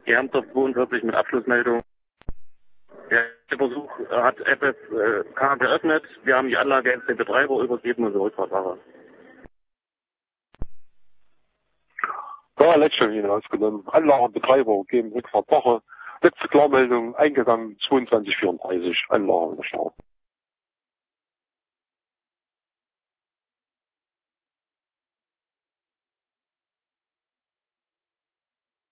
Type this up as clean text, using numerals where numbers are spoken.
Germsdorf 42 mit Abschlussmeldung. Der Versuch hat FFK geöffnet. Wir haben die Anlage jetzt den Betreiber übergeben und Rückfahrtfahrer. Ja, letzte hinausgenommen. Anlagenbetreiber geben Rückfahrtfahrer. Letzte Klarmeldung eingegangen 22:34. Anlagenstart.